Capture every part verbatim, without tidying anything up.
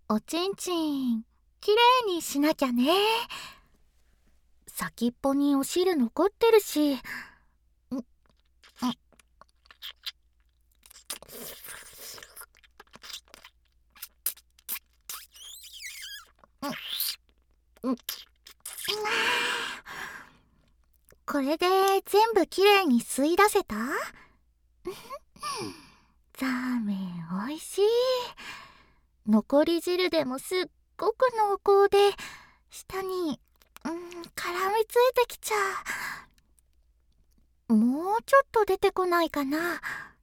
おちんちんきれいにしなきゃね。先っぽにお汁残ってるし。んんんこれで全部きれいに吸い出せた？ザーメンおいしい。残り汁でもすっごく濃厚で、舌に、うん、絡みついてきちゃう。もうちょっと出てこないかな。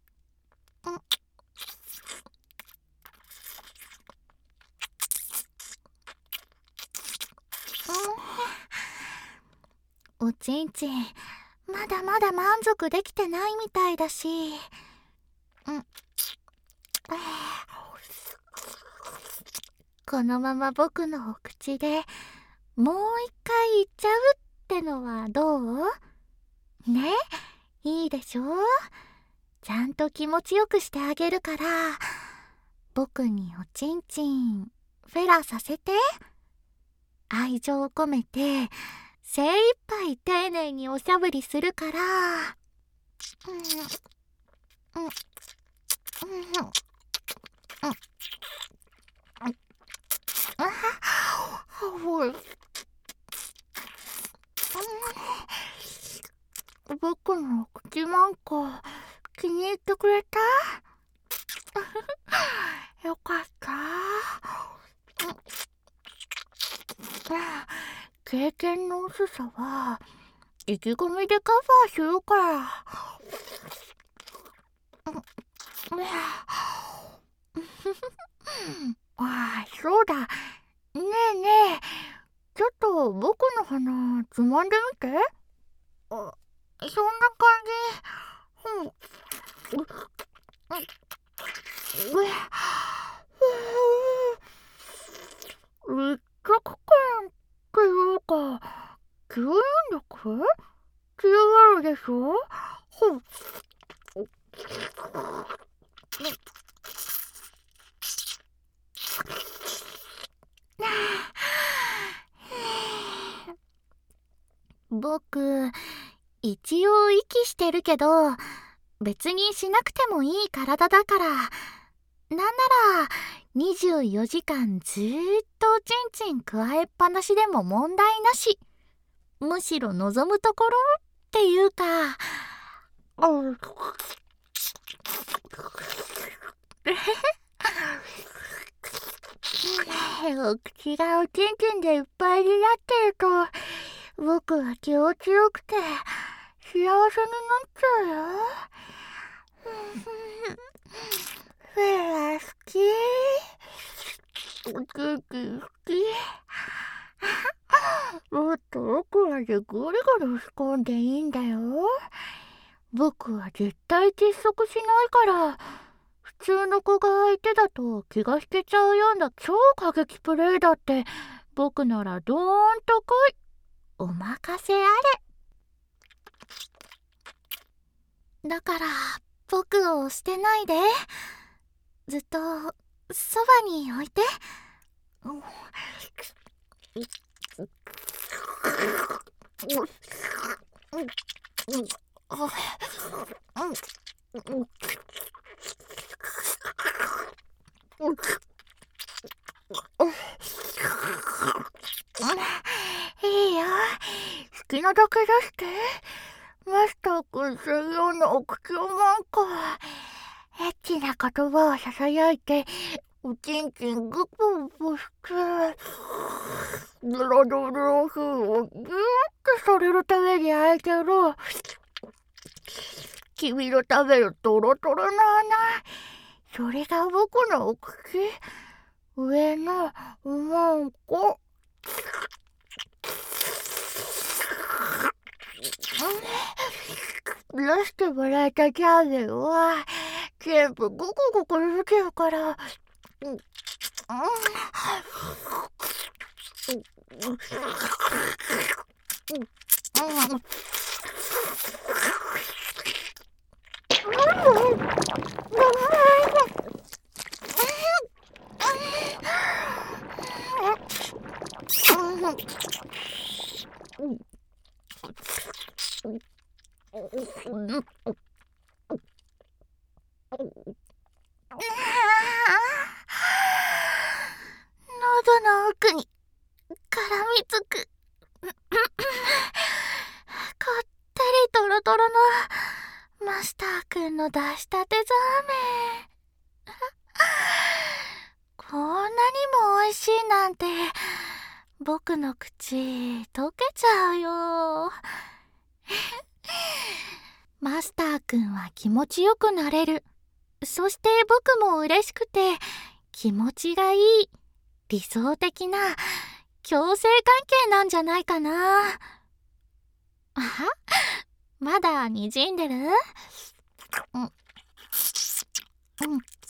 うん、おちんちんまだまだ満足できてないみたいだし、うん、このまま僕のお口でもう一回いっちゃうってのはどう？ね、いいでしょ？ちゃんと気持ちよくしてあげるから、僕におちんちんフェラさせて。愛情を込めて精一杯丁寧におしゃぶりするから。うんうんうんうん、僕の口なんか気に入ってくれた？よかった。経験の薄さは意気込みでカバーするから。ああ、そうだ。ねえねえ、ちょっと僕の鼻つまんでみて。あ、そんな感じ。うん。立着感っていうか、吸引力強がるでしょ。ほん。僕、一応息してるけど、別にしなくてもいい体だから、なんならにじゅうよじかんずーっとチンチンくわえっぱなしでも問題なし。むしろ望むところっていうか、うん、お口がおちんちんでいっぱいになってると、僕は気持ちよくて幸せになっちゃうよ。フェラ好き、クッキー好き。もっと奥までゴリゴリ押し込んでいいんだよ。僕は絶対窒息しないから、普通の子が相手だと気が引けちゃうような超過激プレイだって僕ならどーんと来い。お任せあれ。だから僕を捨てないで。ずっとそばに置いて。いいよ、好きなだけ出して。マスター君専用のお口をマンコ。エッチな言葉をささやいて、おちんちんグポグポして、ドロドロ風をギューってされるために開いてる君の食べるトロトロの穴、それが僕のお口、上のマンコ。出してもらえたキャーメンは全部ゴコゴコ出てるから、うん、うん、 喉の奥に絡みつくこってりとろとろのマスターくんの出したてザーメンこんなにも美味しいなんて僕の口溶けちゃうよマスターくんは気持ちよくなれる。そして僕も嬉しくて気持ちがいい理想的な共生関係なんじゃないかな。あ、まだ滲んでる？うん、うん